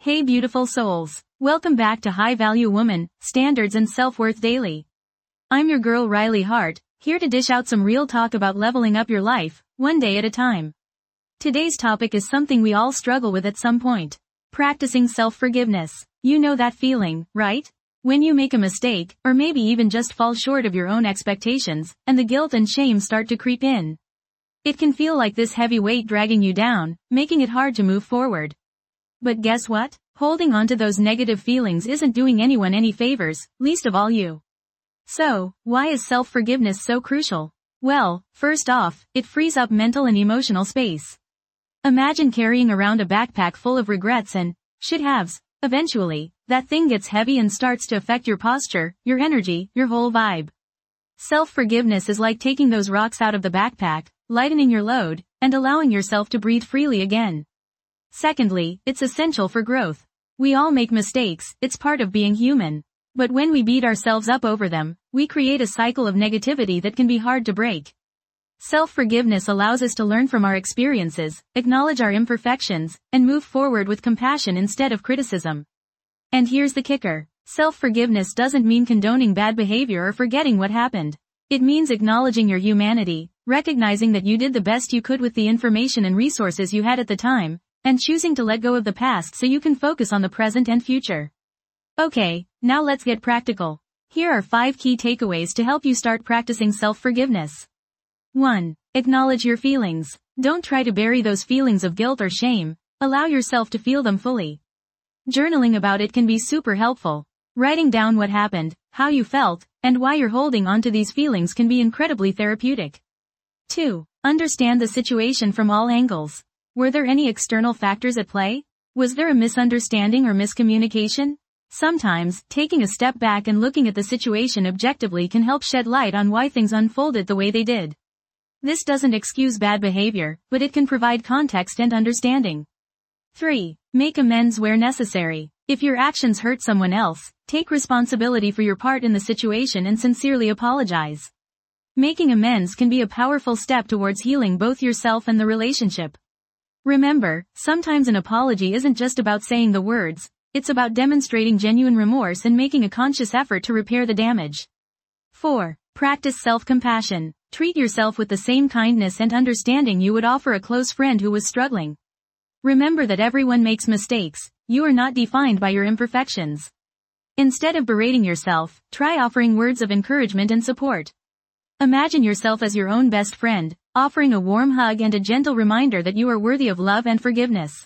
Hey beautiful souls. Welcome back to High Value Woman, Standards and Self-Worth Daily. I'm your girl Riley Hart, here to dish out some real talk about leveling up your life, one day at a time. Today's topic is something we all struggle with at some point. Practicing self-forgiveness. You know that feeling, right? When you make a mistake, or maybe even just fall short of your own expectations, and the guilt and shame start to creep in. It can feel like this heavy weight dragging you down, making it hard to move forward. But guess what? Holding on to those negative feelings isn't doing anyone any favors, least of all you. So, why is self-forgiveness so crucial? Well, first off, it frees up mental and emotional space. Imagine carrying around a backpack full of regrets and should-haves. Eventually, that thing gets heavy and starts to affect your posture, your energy, your whole vibe. Self-forgiveness is like taking those rocks out of the backpack, lightening your load, and allowing yourself to breathe freely again. Secondly, it's essential for growth. We all make mistakes, it's part of being human. But when we beat ourselves up over them, we create a cycle of negativity that can be hard to break. Self-forgiveness allows us to learn from our experiences, acknowledge our imperfections, and move forward with compassion instead of criticism. And here's the kicker. Self-forgiveness doesn't mean condoning bad behavior or forgetting what happened. It means acknowledging your humanity, recognizing that you did the best you could with the information and resources you had at the time, and choosing to let go of the past so you can focus on the present and future. Okay, now let's get practical. Here are 5 key takeaways to help you start practicing self-forgiveness. 1. Acknowledge your feelings. Don't try to bury those feelings of guilt or shame. Allow yourself to feel them fully. Journaling about it can be super helpful. Writing down what happened, how you felt, and why you're holding on to these feelings can be incredibly therapeutic. 2. Understand the situation from all angles. Were there any external factors at play? Was there a misunderstanding or miscommunication? Sometimes, taking a step back and looking at the situation objectively can help shed light on why things unfolded the way they did. This doesn't excuse bad behavior, but it can provide context and understanding. 3. Make amends where necessary. If your actions hurt someone else, take responsibility for your part in the situation and sincerely apologize. Making amends can be a powerful step towards healing both yourself and the relationship. Remember, sometimes an apology isn't just about saying the words, it's about demonstrating genuine remorse and making a conscious effort to repair the damage. 4. Practice self-compassion. Treat yourself with the same kindness and understanding you would offer a close friend who was struggling. Remember that everyone makes mistakes, you are not defined by your imperfections. Instead of berating yourself, try offering words of encouragement and support. Imagine yourself as your own best friend, offering a warm hug and a gentle reminder that you are worthy of love and forgiveness.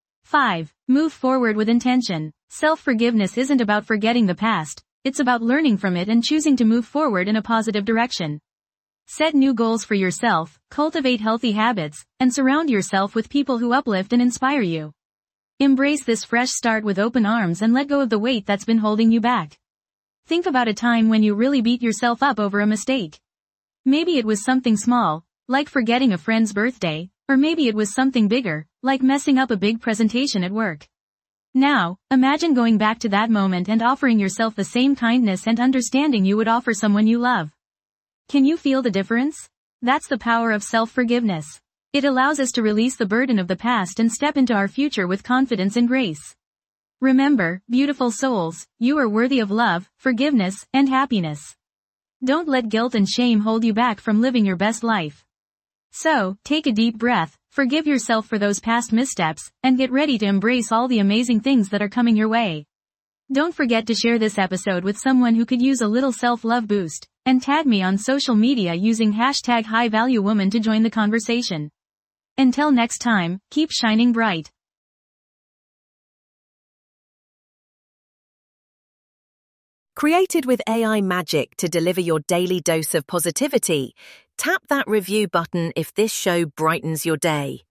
5. Move forward with intention. Self-forgiveness isn't about forgetting the past, it's about learning from it and choosing to move forward in a positive direction. Set new goals for yourself, cultivate healthy habits, and surround yourself with people who uplift and inspire you. Embrace this fresh start with open arms and let go of the weight that's been holding you back. Think about a time when you really beat yourself up over a mistake. Maybe it was something small, like forgetting a friend's birthday, or maybe it was something bigger, like messing up a big presentation at work. Now, imagine going back to that moment and offering yourself the same kindness and understanding you would offer someone you love. Can you feel the difference? That's the power of self-forgiveness. It allows us to release the burden of the past and step into our future with confidence and grace. Remember, beautiful souls, you are worthy of love, forgiveness, and happiness. Don't let guilt and shame hold you back from living your best life. So, take a deep breath, forgive yourself for those past missteps, and get ready to embrace all the amazing things that are coming your way. Don't forget to share this episode with someone who could use a little self-love boost, and tag me on social media using #HighValueWoman to join the conversation. Until next time, keep shining bright. Created with AI magic to deliver your daily dose of positivity, tap that review button if this show brightens your day.